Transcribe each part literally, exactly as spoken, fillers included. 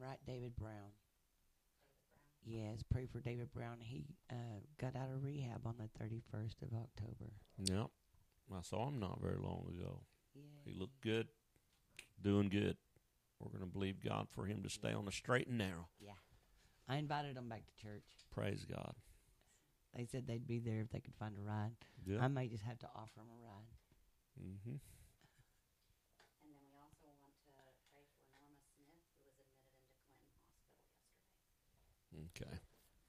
right? David Brown. Yes, pray for David Brown. He uh, got out of rehab on the thirty-first of October. Yep. I saw him not very long ago. Yay. He looked good, doing good. We're going to believe God for him to stay on the straight and narrow. Yeah. I invited them back to church. Praise God. They said they'd be there if they could find a ride. Yeah. I may just have to offer them a ride. Mm-hmm. And then we also want to pray for Norma Smith, who was admitted into Clinton Hospital yesterday. Okay.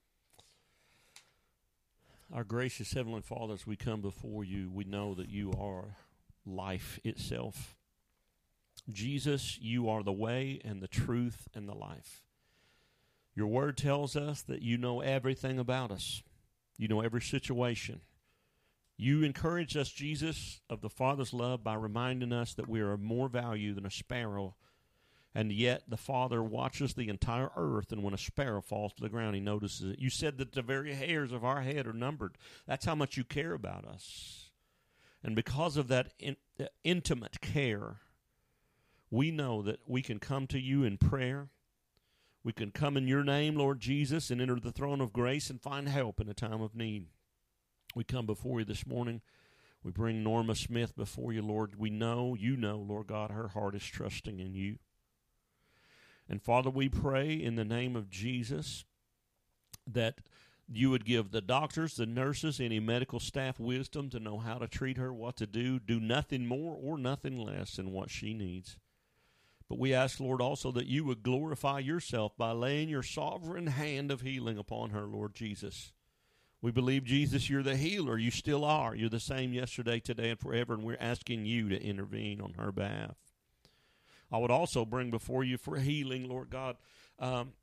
Our gracious Heavenly Father, as we come before you, we know that you are life itself. Jesus, you are the way and the truth and the life. Your word tells us that you know everything about us. You know every situation. You encourage us, Jesus, of the Father's love by reminding us that we are of more value than a sparrow, and yet the Father watches the entire earth, and when a sparrow falls to the ground, he notices it. You said that the very hairs of our head are numbered. That's how much you care about us. And because of that in, uh, intimate care, we know that we can come to you in prayer. We can come in your name, Lord Jesus, and enter the throne of grace and find help in a time of need. We come before you this morning. We bring Norma Smith before you, Lord. We know, you know, Lord God, her heart is trusting in you. And Father, we pray in the name of Jesus that you would give the doctors, the nurses, any medical staff wisdom to know how to treat her, what to do, do nothing more or nothing less than what she needs. But we ask, Lord, also that you would glorify yourself by laying your sovereign hand of healing upon her, Lord Jesus. We believe, Jesus, you're the healer. You still are. You're the same yesterday, today, and forever, and we're asking you to intervene on her behalf. I would also bring before you for healing, Lord God, um,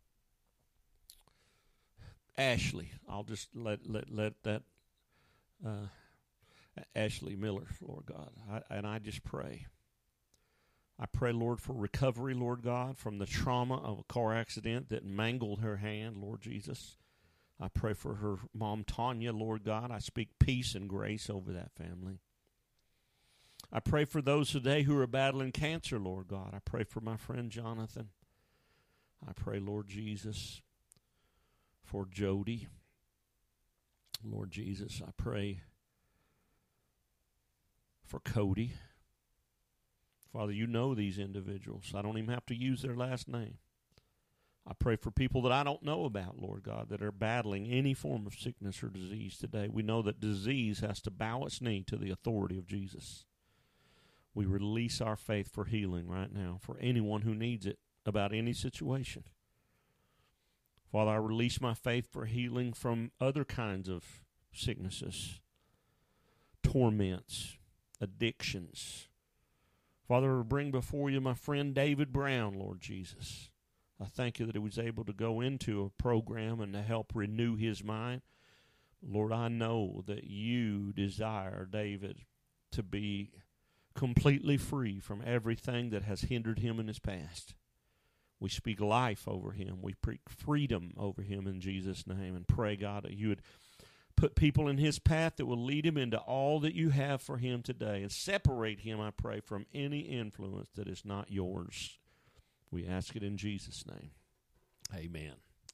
Ashley. I'll just let let let that uh, Ashley Miller, Lord God, I, and I just pray. I pray, Lord, for recovery, Lord God, from the trauma of a car accident that mangled her hand, Lord Jesus. I pray for her mom, Tanya, Lord God. I speak peace and grace over that family. I pray for those today who are battling cancer, Lord God. I pray for my friend Jonathan. I pray, Lord Jesus, for Jody. Lord Jesus, I pray for Cody. Father, you know these individuals. I don't even have to use their last name. I pray for people that I don't know about, Lord God, that are battling any form of sickness or disease today. We know that disease has to bow its knee to the authority of Jesus. We release our faith for healing right now for anyone who needs it about any situation. Father, I release my faith for healing from other kinds of sicknesses, torments, addictions. Father, I bring before you my friend David Brown, Lord Jesus. I thank you that he was able to go into a program and to help renew his mind. Lord, I know that you desire David to be completely free from everything that has hindered him in his past. We speak life over him. We speak freedom over him in Jesus' name, and pray, God, that you would put people in his path that will lead him into all that you have for him today, and separate him, I pray, from any influence that is not yours. We ask it in Jesus' name. Amen.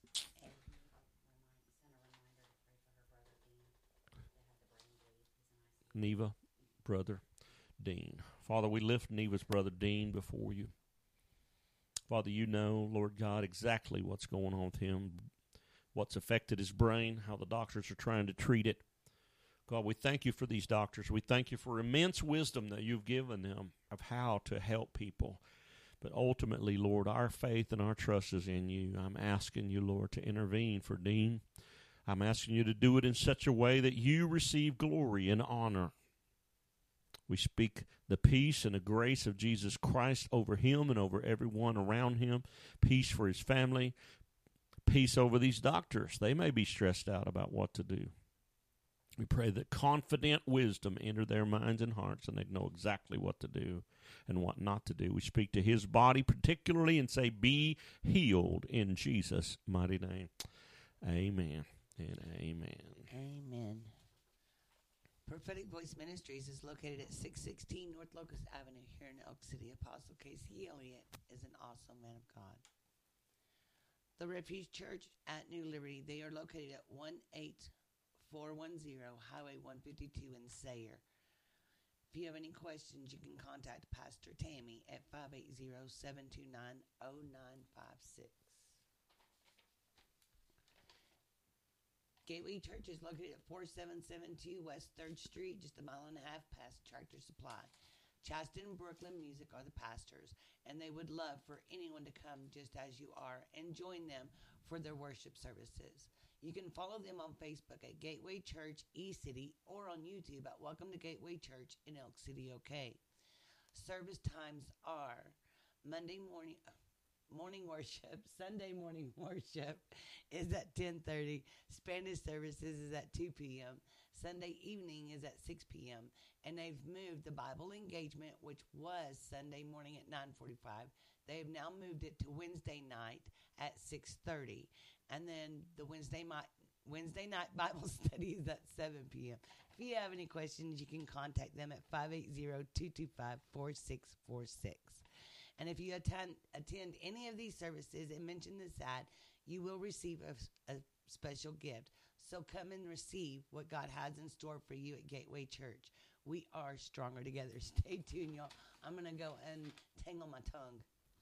Neva, brother Dean. Father, we lift Neva's brother Dean before you. Father, you know, Lord God, exactly what's going on with him, what's affected his brain, how the doctors are trying to treat it. God, we thank you for these doctors. We thank you for immense wisdom that you've given them of how to help people. But ultimately, Lord, our faith and our trust is in you. I'm asking you, Lord, to intervene for Dean. I'm asking you to do it in such a way that you receive glory and honor. We speak the peace and the grace of Jesus Christ over him and over everyone around him. Peace for his family. Peace over these doctors. They may be stressed out about what to do. We pray that confident wisdom enter their minds and hearts, and they know exactly what to do and what not to do. We speak to his body particularly and say, be healed in Jesus' mighty name. Amen and amen. Amen. Prophetic Voice Ministries is located at six sixteen North Locust Avenue here in Elk City. Apostle Casey Elliott is an awesome man of God. The Refuge Church at New Liberty. They are located at one eight four one zero Highway one fifty-two in Sayre. If you have any questions, you can contact Pastor Tammy at five eight zero, seven two nine, zero nine five six. Gateway Church is located at four seven seven two West third Street, just a mile and a half past Tractor Supply. Chaston and Brooklyn Music are the pastors, and they would love for anyone to come just as you are and join them for their worship services. You can follow them on Facebook at Gateway Church E-City or on YouTube at Welcome to Gateway Church in Elk City, OK. Service times are Monday morning morning worship, Sunday morning worship is at ten thirty, Spanish services is at two p.m., Sunday evening is at six p.m., and they've moved the Bible engagement, which was Sunday morning at nine forty-five. They have now moved it to Wednesday night at six thirty, and then the Wednesday night Wednesday night Bible study is at seven p.m. If you have any questions, you can contact them at five eight zero, two two five, four six four six. And if you attend attend any of these services and mention this ad, you will receive a, a special gift. So come and receive what God has in store for you at Gateway Church. We are stronger together. Stay tuned, y'all. I'm going to go and tangle my tongue.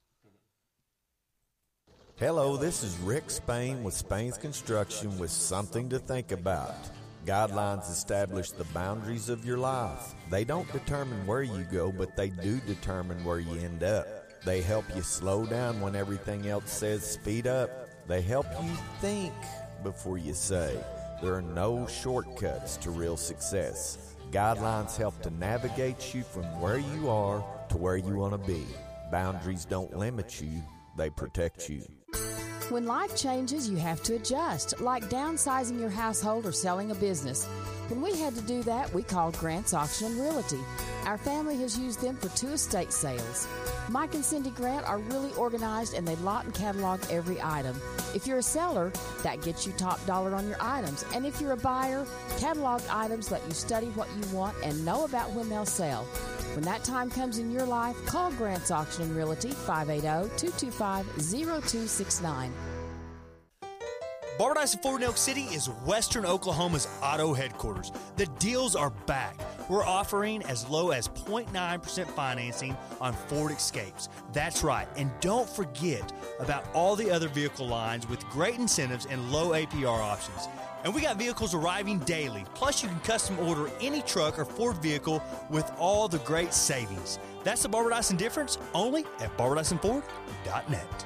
Hello, this is Rick Spain with Spain's Construction with something to think about. Guidelines establish the boundaries of your life. They don't determine where you go, but they do determine where you end up. They help you slow down when everything else says speed up. They help you think before you say. There are no shortcuts to real success. Guidelines help to navigate you from where you are to where you want to be. Boundaries don't limit you, they protect you. When life changes, you have to adjust, like downsizing your household or selling a business. When we had to do that, we called Grant's Auction and Realty. Our family has used them for two estate sales. Mike and Cindy Grant are really organized, and they lot and catalog every item. If you're a seller, that gets you top dollar on your items. And if you're a buyer, catalog items let you study what you want and know about when they'll sell. When that time comes in your life, call Grant's Auction and Realty, five eight zero, two two five, zero two six nine. Barbara Dyson Ford in Elk City is Western Oklahoma's auto headquarters. The deals are back. We're offering as low as zero point nine percent financing on Ford Escapes. That's right. And don't forget about all the other vehicle lines with great incentives and low A P R options. And we got vehicles arriving daily. Plus, you can custom order any truck or Ford vehicle with all the great savings. That's the Barbara Dyson difference, only at barbara dyson ford dot net.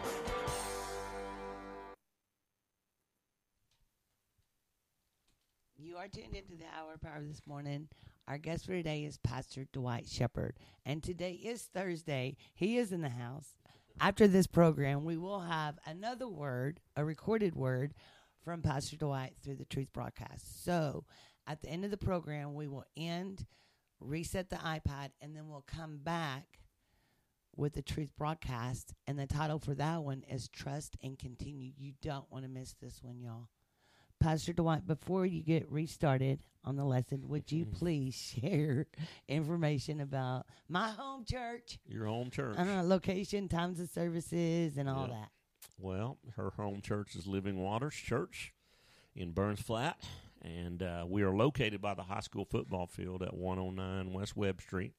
You are tuned into the Hour of Power this morning. Our guest for today is Pastor Dwight Shepard. And today is Thursday. He is in the house. After this program, we will have another word, a recorded word, from Pastor Dwight through the Truth Broadcast. So at the end of the program, we will end, reset the iPad, and then we'll come back with the Truth Broadcast. And the title for that one is Trust and Continue. You don't want to miss this one, y'all. Pastor Dwight, before you get restarted on the lesson, would you please share information about my home church? Your home church. I don't know, location, times of services, and all Yeah. that. Well, her home church is Living Waters Church in Burns Flat, and uh, we are located by the high school football field at one oh nine West Webb Street.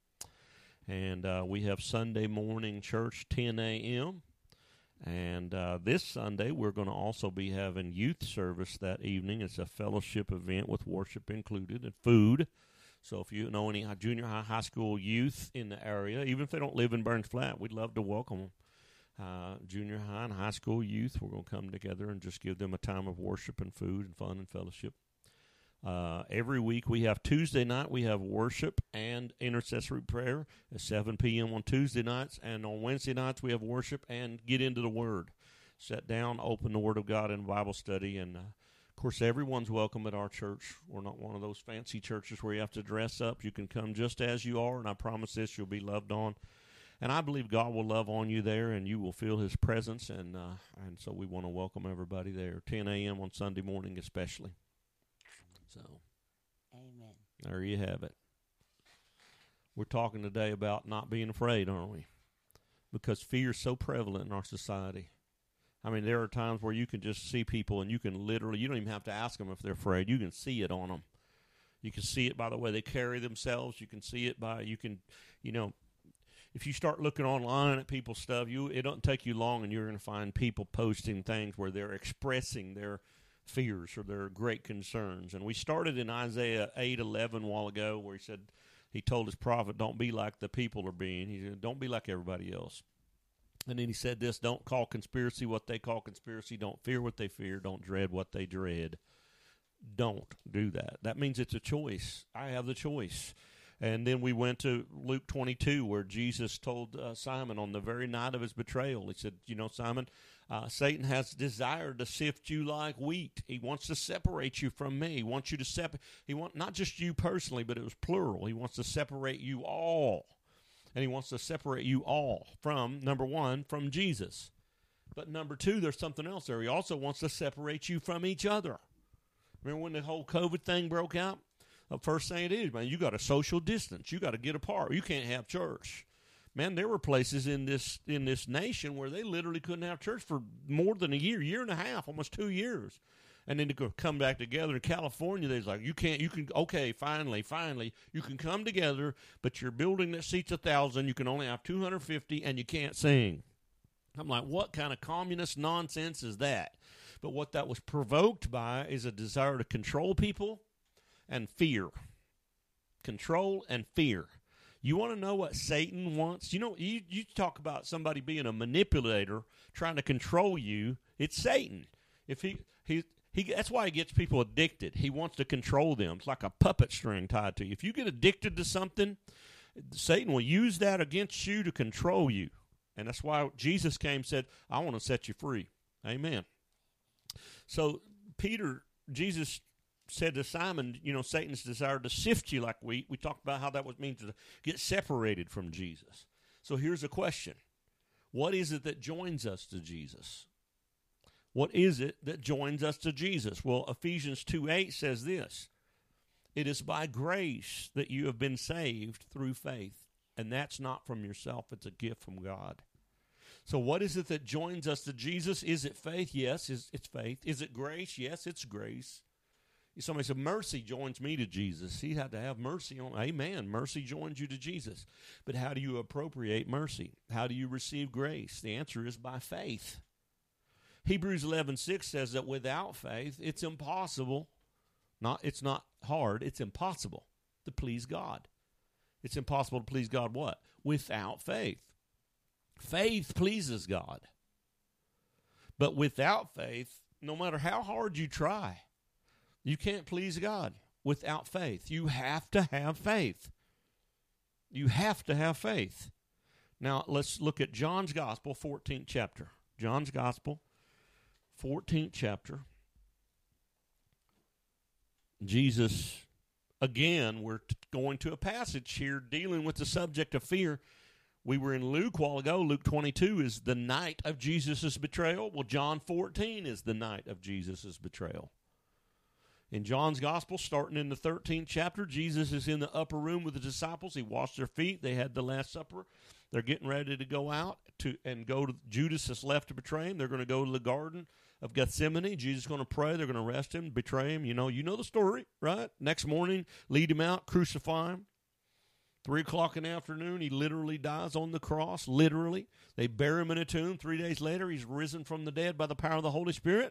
And uh, we have Sunday morning church, ten a.m., And uh, this Sunday, we're going to also be having youth service that evening. It's a fellowship event with worship included and food. So if you know any junior high, high school youth in the area, even if they don't live in Burns Flat, we'd love to welcome them. Uh, junior high and high school youth, we're going to come together and just give them a time of worship and food and fun and fellowship. Uh, every week we have Tuesday night, we have worship and intercessory prayer at seven p.m. on Tuesday nights. And on Wednesday nights we have worship and get into the Word. Sit down, open the Word of God in Bible study. And, uh, of course, everyone's welcome at our church. We're not one of those fancy churches where you have to dress up. You can come just as you are, and I promise this, you'll be loved on. And I believe God will love on you there, and you will feel His presence. And, uh, and so we want to welcome everybody there, ten a.m. on Sunday morning especially. So, Amen. There you have it. We're talking today about not being afraid, aren't we? Because fear is so prevalent in our society. I mean, there are times where you can just see people and you can literally, you don't even have to ask them if they're afraid. You can see it on them. You can see it by the way they carry themselves. You can see it by, you can, you know, if you start looking online at people's stuff, you it doesn't take you long and you're going to find people posting things where they're expressing their fears or their great concerns. And we started in Isaiah eight eleven a while ago where he said, he told his prophet, don't be like the people are being. He said, don't be like everybody else. And then he said this, don't call conspiracy what they call conspiracy. Don't fear what they fear. Don't dread what they dread. Don't do that. That means it's a choice. I have the choice. And then we went to Luke twenty-two where Jesus told uh, Simon on the very night of his betrayal, he said, you know, Simon, uh, Satan has desired to sift you like wheat. He wants to separate you from me. He wants you to separate. He want not just you personally, but it was plural. He wants to separate you all. And he wants to separate you all from, number one, from Jesus. But number two, there's something else there. He also wants to separate you from each other. Remember when the whole COVID thing broke out? The first thing it is, man, you got to social distance. You got to get apart. You can't have church. Man, there were places in this in this nation where they literally couldn't have church for more than a year, year and a half, almost two years. And then to go come back together in California, they're like, you can't, you can, okay, finally, finally, you can come together, but your building that seats a thousand, you can only have two hundred fifty, and you can't sing. I'm like, what kind of communist nonsense is that? But what that was provoked by is a desire to control people and fear. Control and fear. You want to know what Satan wants? You know, you, you talk about somebody being a manipulator, trying to control you. It's Satan. If he, he, he, that's why he gets people addicted. He wants to control them. It's like a puppet string tied to you. If you get addicted to something, Satan will use that against you to control you. And that's why Jesus came and said, I want to set you free. Amen. So Peter, Jesus said to Simon, you know, Satan's desire to sift you like wheat. We talked about how that would mean to get separated from Jesus. So here's a question. What is it that joins us to Jesus? What is it that joins us to Jesus? Well, Ephesians two eight says this. It is by grace that you have been saved through faith. And that's not from yourself. It's a gift from God. So what is it that joins us to Jesus? Is it faith? Yes, it's faith. Is it grace? Yes, it's grace. Somebody said, mercy joins me to Jesus. He had to have mercy on. Amen. Mercy joins you to Jesus. But how do you appropriate mercy? How do you receive grace? The answer is by faith. Hebrews eleven six says that without faith, it's impossible. Not, it's not hard. It's impossible to please God. It's impossible to please God what? Without faith. Faith pleases God. But without faith, no matter how hard you try, you can't please God without faith. You have to have faith. You have to have faith. Now, let's look at John's Gospel, fourteenth chapter. John's Gospel, fourteenth chapter. Jesus, again, we're t- going to a passage here dealing with the subject of fear. We were in Luke a while ago. Luke twenty-two is the night of Jesus' betrayal. Well, John fourteen is the night of Jesus' betrayal. In John's Gospel, starting in the thirteenth chapter, Jesus is in the upper room with the disciples. He washed their feet. They had the Last Supper. They're getting ready to go out to and go to Judas is left to betray him. They're going to go to the Garden of Gethsemane. Jesus is going to pray. They're going to arrest him, betray him. You know, you know the story, right? Next morning, lead him out, crucify him. Three o'clock in the afternoon, he literally dies on the cross, literally. They bury him in a tomb. Three days later, he's risen from the dead by the power of the Holy Spirit.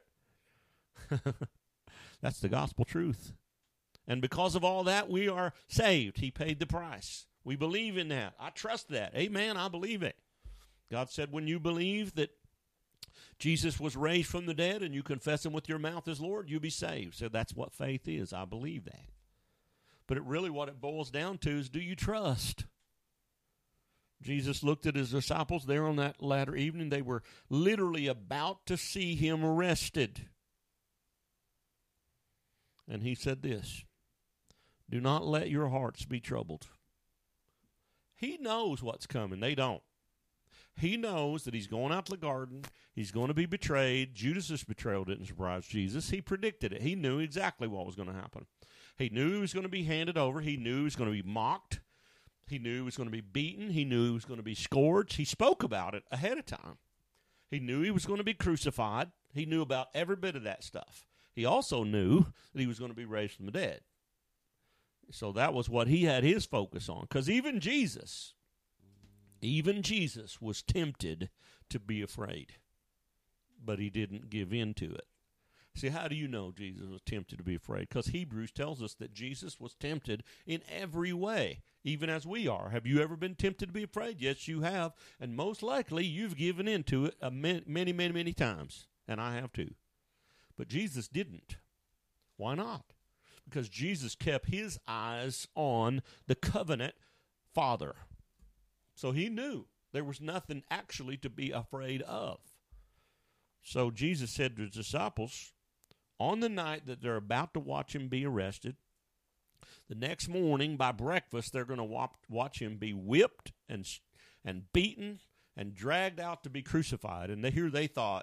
That's the gospel truth. And because of all that, we are saved. He paid the price. We believe in that. I trust that. Amen. I believe it. God said when you believe that Jesus was raised from the dead and you confess him with your mouth as Lord, you'll be saved. So that's what faith is. I believe that. But it really what it boils down to is, do you trust? Jesus looked at his disciples there on that latter evening. They were literally about to see him arrested. And he said this, do not let your hearts be troubled. He knows what's coming. They don't. He knows that he's going out to the garden. He's going to be betrayed. Judas' betrayal didn't surprise Jesus. He predicted it. He knew exactly what was going to happen. He knew he was going to be handed over. He knew he was going to be mocked. He knew he was going to be beaten. He knew he was going to be scourged. He spoke about it ahead of time. He knew he was going to be crucified. He knew about every bit of that stuff. He also knew that he was going to be raised from the dead. So that was what he had his focus on. Because even Jesus, even Jesus was tempted to be afraid. But he didn't give in to it. See, how do you know Jesus was tempted to be afraid? Because Hebrews tells us that Jesus was tempted in every way, even as we are. Have you ever been tempted to be afraid? Yes, you have. And most likely, you've given in to it a many, many, many, many times. And I have too. But Jesus didn't. Why not? Because Jesus kept his eyes on the covenant Father. So he knew there was nothing actually to be afraid of. So Jesus said to his disciples, on the night that they're about to watch him be arrested, the next morning by breakfast, they're going to watch him be whipped and and beaten and dragged out to be crucified. And they, here they thought,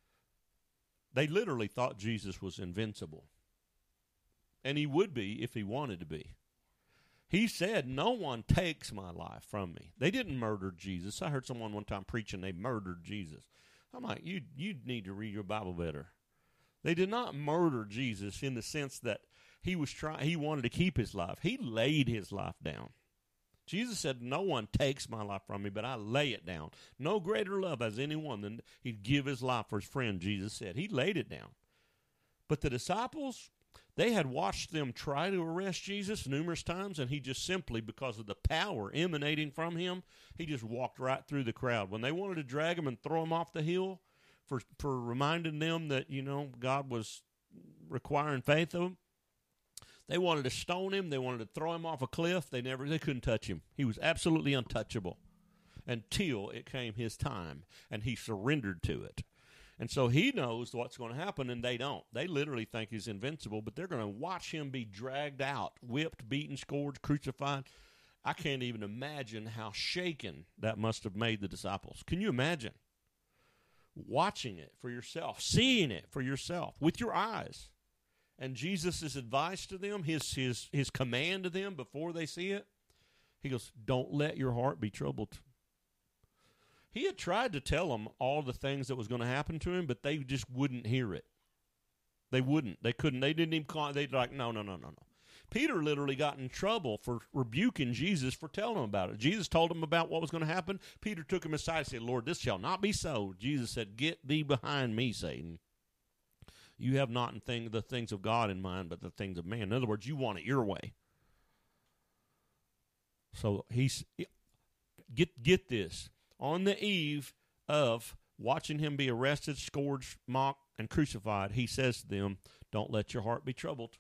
they literally thought Jesus was invincible. And he would be if he wanted to be. He said, no one takes my life from me. They didn't murder Jesus. I heard someone one time preaching they murdered Jesus. I'm like, you you need to read your Bible better. They did not murder Jesus in the sense that he was trying. He wanted to keep his life. He laid his life down. Jesus said, no one takes my life from me, but I lay it down. No greater love has anyone than he'd give his life for his friend, Jesus said. He laid it down. But the disciples, they had watched them try to arrest Jesus numerous times, and he just simply, because of the power emanating from him, he just walked right through the crowd. When they wanted to drag him and throw him off the hill for, for reminding them that, you know, God was requiring faith of them, they wanted to stone him. They wanted to throw him off a cliff. They never, they couldn't touch him. He was absolutely untouchable until it came his time, and he surrendered to it. And so he knows what's going to happen, and they don't. They literally think he's invincible, but they're going to watch him be dragged out, whipped, beaten, scourged, crucified. I can't even imagine how shaken that must have made the disciples. Can you imagine watching it for yourself, seeing it for yourself with your eyes? And Jesus' advice to them, his, his, his command to them before they see it, he goes, don't let your heart be troubled. He had tried to tell them all the things that was going to happen to him, but they just wouldn't hear it. They wouldn't. They couldn't. They didn't even call. They'd like, no, no, no, no, no. Peter literally got in trouble for rebuking Jesus for telling him about it. Jesus told him about what was going to happen. Peter took him aside and said, Lord, this shall not be so. Jesus said, get thee behind me, Satan. You have not in thing, the things of God in mind, but the things of man. In other words, you want it your way. So he's get get this. On the eve of watching him be arrested, scourged, mocked, and crucified, he says to them, don't let your heart be troubled.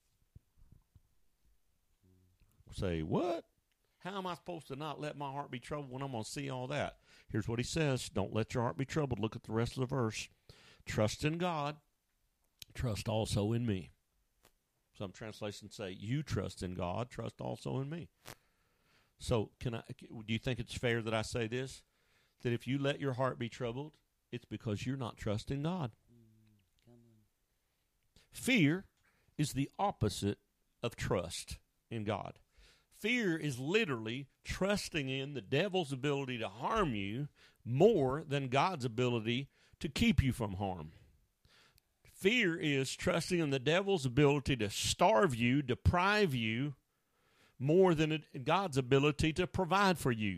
Say, what? How am I supposed to not let my heart be troubled when I'm going to see all that? Here's what he says. Don't let your heart be troubled. Look at the rest of the verse. Trust in God. Trust also in me. Some translations say, you trust in God. Trust also in me. So can I? Do you think it's fair that I say this? That if you let your heart be troubled, it's because you're not trusting God. Mm, come on. Fear is the opposite of trust in God. Fear is literally trusting in the devil's ability to harm you more than God's ability to keep you from harm. Fear is trusting in the devil's ability to starve you, deprive you, more than God's ability to provide for you.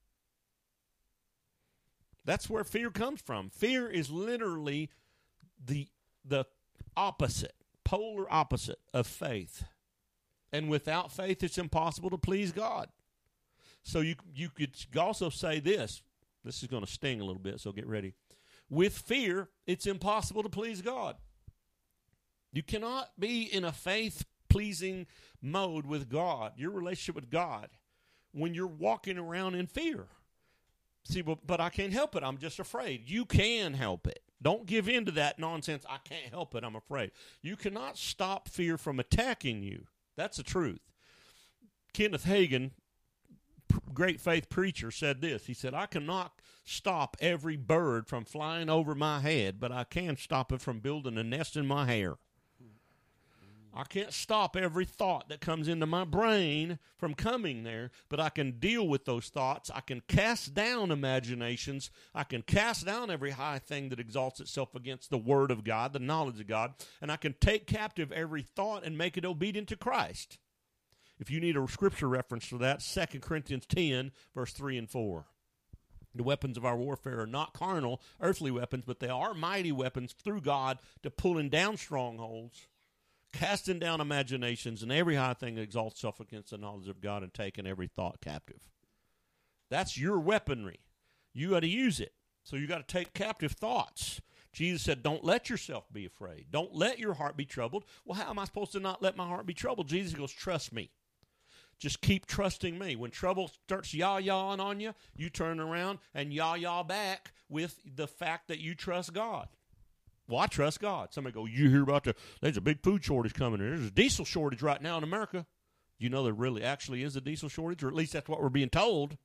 That's where fear comes from. Fear is literally the the opposite, polar opposite of faith. And without faith, it's impossible to please God. So you you could also say this. This is going to sting a little bit, so get ready. With fear, it's impossible to please God. You cannot be in a faith-pleasing mode with God, your relationship with God, when you're walking around in fear. See, well, but I can't help it. I'm just afraid. You can help it. Don't give in to that nonsense. I can't help it. I'm afraid. You cannot stop fear from attacking you. That's the truth. Kenneth Hagin, great faith preacher, said this. He said, I cannot stop every bird from flying over my head, but I can stop it from building a nest in my hair. I can't stop every thought that comes into my brain from coming there, but I can deal with those thoughts. I can cast down imaginations. I can cast down every high thing that exalts itself against the Word of God, the knowledge of God, and I can take captive every thought and make it obedient to Christ. If you need a scripture reference for that, Second Corinthians ten, verse three and four. The weapons of our warfare are not carnal, earthly weapons, but they are mighty weapons through God to pulling down strongholds, casting down imaginations, and every high thing that exalts itself against the knowledge of God, and taking every thought captive. That's your weaponry. You got to use it. So you got to take captive thoughts. Jesus said, don't let yourself be afraid. Don't let your heart be troubled. Well, how am I supposed to not let my heart be troubled? Jesus goes, trust me. Just keep trusting me. When trouble starts yah-yahing on you, you turn around and yah-yah back with the fact that you trust God. Well, I trust God. Somebody go, you hear about the, there's a big food shortage coming. There's a diesel shortage right now in America. You know there really actually is a diesel shortage, or at least that's what we're being told.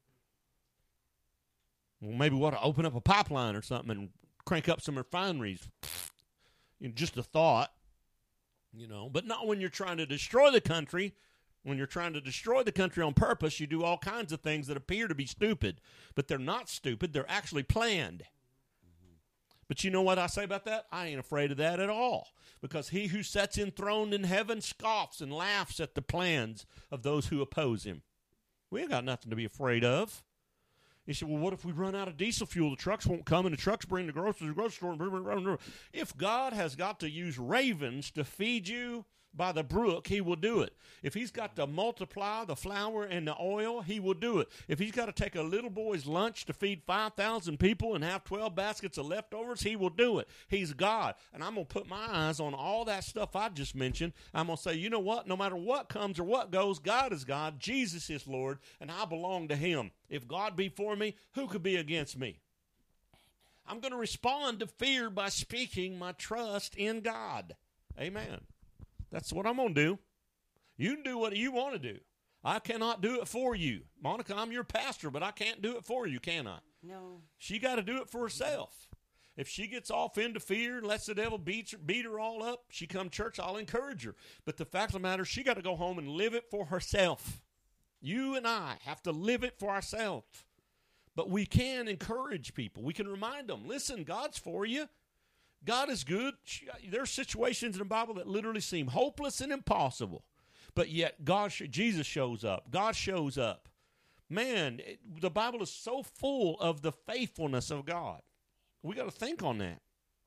Well, maybe we ought to open up a pipeline or something and crank up some refineries. You know, just a thought, you know. But not when you're trying to destroy the country. When you're trying to destroy the country on purpose, you do all kinds of things that appear to be stupid. But they're not stupid. They're actually planned. Mm-hmm. But you know what I say about that? I ain't afraid of that at all. Because he who sits enthroned in heaven scoffs and laughs at the plans of those who oppose him. We ain't got nothing to be afraid of. You say, well, what if we run out of diesel fuel? The trucks won't come, and the trucks bring the groceries to the grocery store. If God has got to use ravens to feed you by the brook, he will do it. If he's got to multiply the flour and the oil, he will do it. If he's got to take a little boy's lunch to feed five thousand people and have twelve baskets of leftovers, he will do it. He's God. And I'm going to put my eyes on all that stuff I just mentioned. I'm going to say, you know what? No matter what comes or what goes, God is God, Jesus is Lord, and I belong to him. If God be for me, who could be against me? I'm going to respond to fear by speaking my trust in God. Amen. That's what I'm going to do. You can do what you want to do. I cannot do it for you. Monica, I'm your pastor, but I can't do it for you, can I? No. She got to do it for herself. If she gets off into fear and lets the devil beat her, beat her all up, she come to church, I'll encourage her. But the fact of the matter, she got to go home and live it for herself. You and I have to live it for ourselves. But we can encourage people. We can remind them, listen, God's for you. God is good. There are situations in the Bible that literally seem hopeless and impossible, but yet God, Jesus shows up. God shows up. Man, it, the Bible is so full of the faithfulness of God. We got to think on that.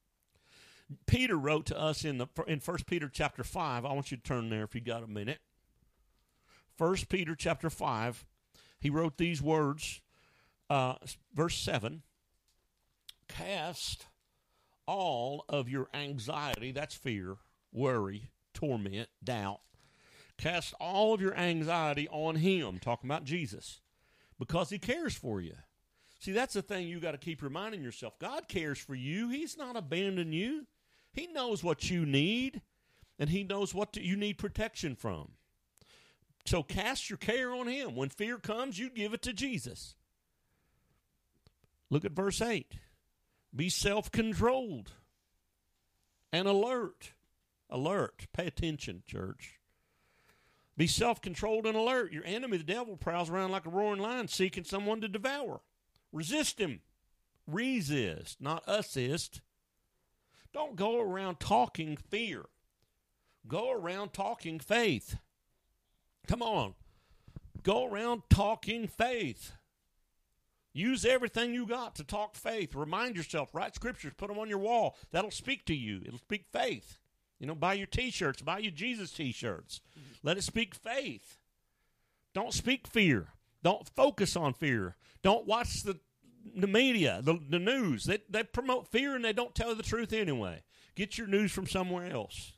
Peter wrote to us in the in First Peter chapter five. I want you to turn there if you got a minute. First Peter chapter five. He wrote these words, uh, verse seven. Cast all of your anxiety, that's fear, worry, torment, doubt. Cast all of your anxiety on him, talking about Jesus, because he cares for you. See, that's the thing you got to keep reminding yourself. God cares for you. He's not abandoning you. He knows what you need, and he knows what to, you need protection from. So cast your care on him. When fear comes, you give it to Jesus. Look at verse eight. Be self-controlled and alert. Alert. Pay attention, church. Be self-controlled and alert. Your enemy, the devil, prowls around like a roaring lion seeking someone to devour. Resist him. Resist, not assist. Don't go around talking fear. Go around talking faith. Come on. Go around talking faith. Use everything you got to talk faith. Remind yourself, write scriptures, put them on your wall. That'll speak to you. It'll speak faith. You know, buy your T-shirts, buy your Jesus T-shirts. Mm-hmm. Let it speak faith. Don't speak fear. Don't focus on fear. Don't watch the the media, the, the news. They, they promote fear and they don't tell you the truth anyway. Get your news from somewhere else.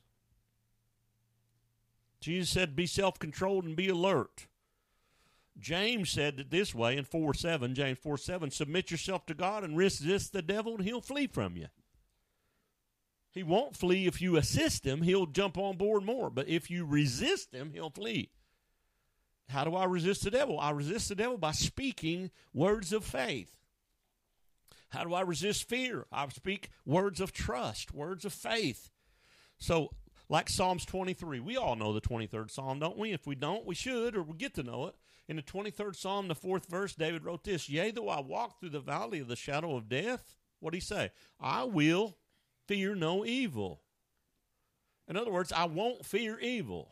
Jesus said, be self-controlled and be alert. James said it this way in four seven, James four seven, submit yourself to God and resist the devil and he'll flee from you. He won't flee if you assist him. He'll jump on board more. But if you resist him, he'll flee. How do I resist the devil? I resist the devil by speaking words of faith. How do I resist fear? I speak words of trust, words of faith. So Like Psalms twenty-three. We all know the twenty-third Psalm, don't we? If we don't, we should, or we get to know it. In the twenty-third Psalm, the fourth verse, David wrote this, Yea, though I walk through the valley of the shadow of death, what did he say? I will fear no evil. In other words, I won't fear evil.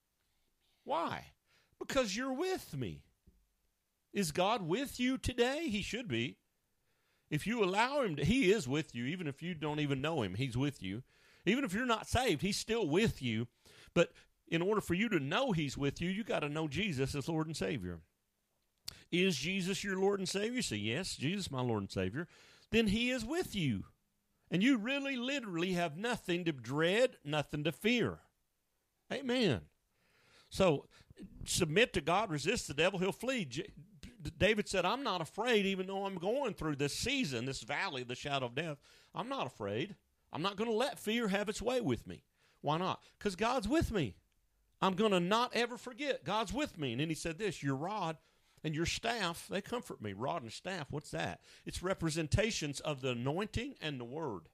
Why? Because you're with me. Is God with you today? He should be. If you allow him to, he is with you, even if you don't even know him, he's with you. Even if you're not saved, he's still with you. But in order for you to know he's with you, you got to know Jesus as Lord and Savior. Is Jesus your Lord and Savior? You say, yes, Jesus my Lord and Savior. Then he is with you. And you really, literally have nothing to dread, nothing to fear. Amen. So submit to God, resist the devil, he'll flee. J- David said, I'm not afraid, even though I'm going through this season, this valley of the shadow of death. I'm not afraid. I'm not going to let fear have its way with me. Why not? Because God's with me. I'm going to not ever forget God's with me. And then he said this, your rod and your staff, they comfort me. Rod and staff, what's that? It's representations of the anointing and the word.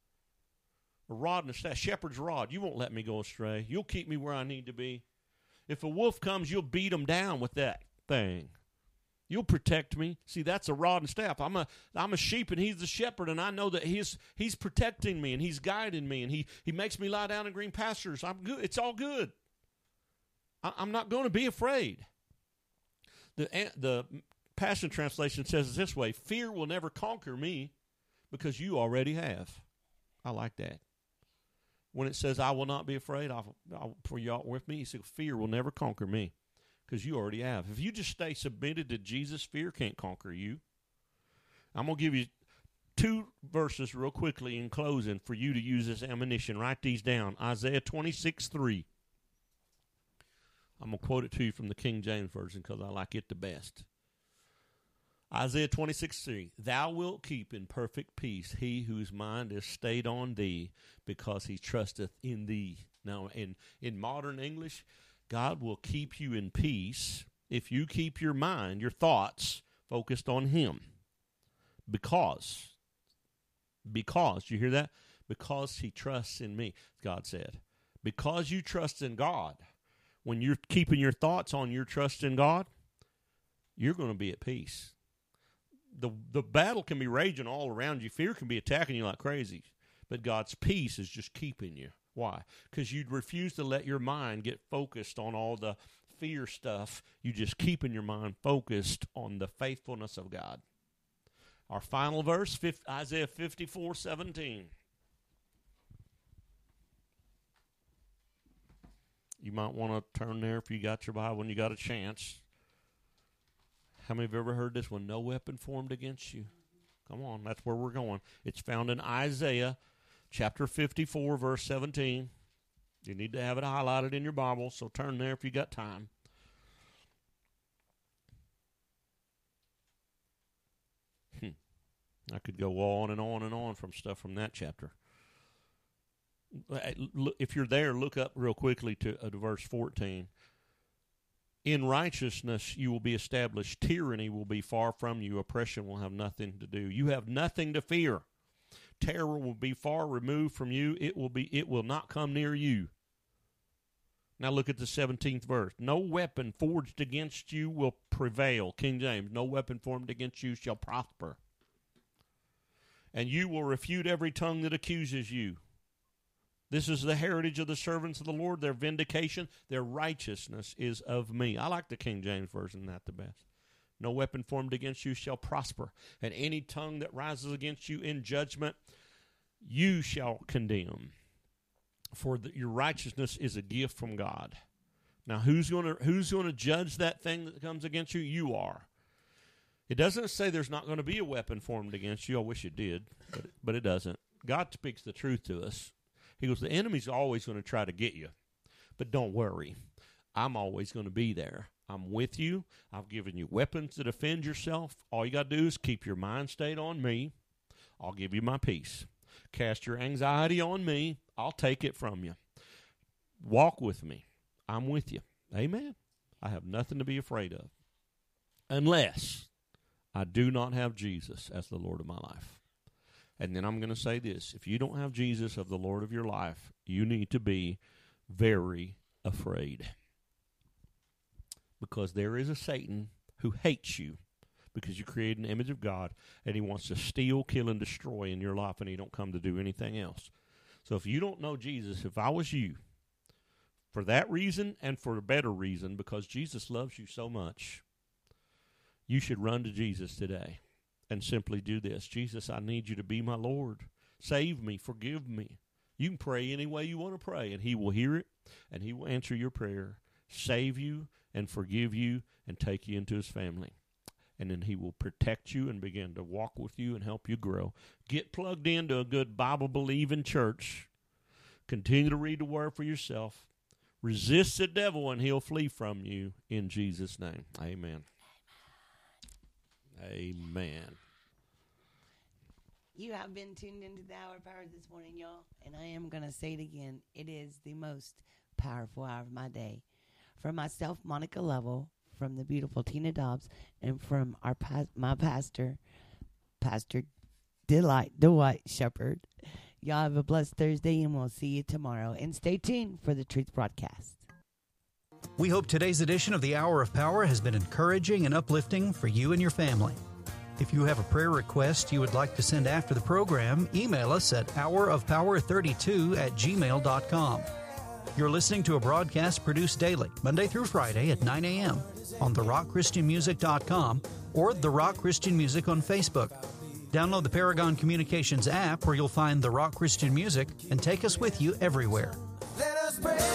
A rod and a staff, shepherd's rod. You won't let me go astray. You'll keep me where I need to be. If a wolf comes, you'll beat him down with that thing. You'll protect me. See, that's a rod and staff. I'm a I'm a sheep, and he's the shepherd, and I know that he's he's protecting me, and he's guiding me, and he, he makes me lie down in green pastures. I'm good. It's all good. I, I'm not going to be afraid. The the Passion Translation says it this way, fear will never conquer me because you already have. I like that. When it says, I will not be afraid, I'll, I'll, for you all with me, he said, fear will never conquer me. Because you already have. If you just stay submitted to Jesus, fear can't conquer you. I'm going to give you two verses real quickly in closing for you to use as ammunition. Write these down. Isaiah twenty-six three. I'm going to quote it to you from the King James Version because I like it the best. Isaiah twenty-six three. Thou wilt keep in perfect peace he whose mind is stayed on thee because he trusteth in thee. Now, in, in modern English, God will keep you in peace if you keep your mind, your thoughts, focused on him. Because, because, you hear that? Because he trusts in me, God said. Because you trust in God, when you're keeping your thoughts on your trust in God, you're going to be at peace. The, the battle can be raging all around you. Fear can be attacking you like crazy. But God's peace is just keeping you. Why? Because you'd refuse to let your mind get focused on all the fear stuff. You just keeping your mind focused on the faithfulness of God. Our final verse, Isaiah fifty-four seventeen. You might want to turn there if you got your Bible and you got a chance. How many have ever heard this one? No weapon formed against you. Come on, that's where we're going. It's found in Isaiah chapter fifty-four, verse seventeen. You need to have it highlighted in your Bible, so turn there if you got time. Hmm. I could go on and on and on from stuff from that chapter. If you're there, look up real quickly to, uh, to verse fourteen. In righteousness you will be established. Tyranny will be far from you. Oppression will have nothing to do. You have nothing to fear. Terror will be far removed from you. It will be. It will not come near you. Now look at the seventeenth verse. No weapon forged against you will prevail. King James. No weapon formed against you shall prosper. And you will refute every tongue that accuses you. This is the heritage of the servants of the Lord. Their vindication, their righteousness is of me. I like the King James Version, that the best. No weapon formed against you shall prosper. And any tongue that rises against you in judgment, you shall condemn. For the, your righteousness is a gift from God. Now, who's going to who's going to judge that thing that comes against you? You are. It doesn't say there's not going to be a weapon formed against you. I wish it did, but, but it doesn't. God speaks the truth to us. He goes, the enemy's always going to try to get you, but don't worry. I'm always going to be there. I'm with you. I've given you weapons to defend yourself. All you got to do is keep your mind stayed on me. I'll give you my peace. Cast your anxiety on me. I'll take it from you. Walk with me. I'm with you. Amen. I have nothing to be afraid of unless I do not have Jesus as the Lord of my life. And then I'm going to say this. If you don't have Jesus of the Lord of your life, you need to be very afraid. Because there is a Satan who hates you because you create an image of God, and he wants to steal, kill, and destroy in your life, and he don't come to do anything else. So if you don't know Jesus, if I was you, for that reason and for a better reason, because Jesus loves you so much, you should run to Jesus today and simply do this. Jesus, I need you to be my Lord. Save me. Forgive me. You can pray any way you want to pray, and he will hear it, and he will answer your prayer, save you, and forgive you, and take you into his family. And then he will protect you and begin to walk with you and help you grow. Get plugged into a good Bible-believing church. Continue to read the Word for yourself. Resist the devil, and he'll flee from you in Jesus' name. Amen. Amen. You have been tuned into the Hour of Power this morning, y'all. And I am going to say it again. It is the most powerful hour of my day. From myself, Monica Lovell, from the beautiful Tina Dobbs, and from our pas- my pastor, Pastor Delight Dwight Shepherd. Y'all have a blessed Thursday, and we'll see you tomorrow. And stay tuned for the Truth Broadcast. We hope today's edition of the Hour of Power has been encouraging and uplifting for you and your family. If you have a prayer request you would like to send after the program, email us at hour of power thirty-two at gmail dot com. You're listening to a broadcast produced daily, Monday through Friday at nine a.m. on the rock christian music dot com or The Rock Christian Music on Facebook. Download the Paragon Communications app where you'll find The Rock Christian Music and take us with you everywhere. Let us pray.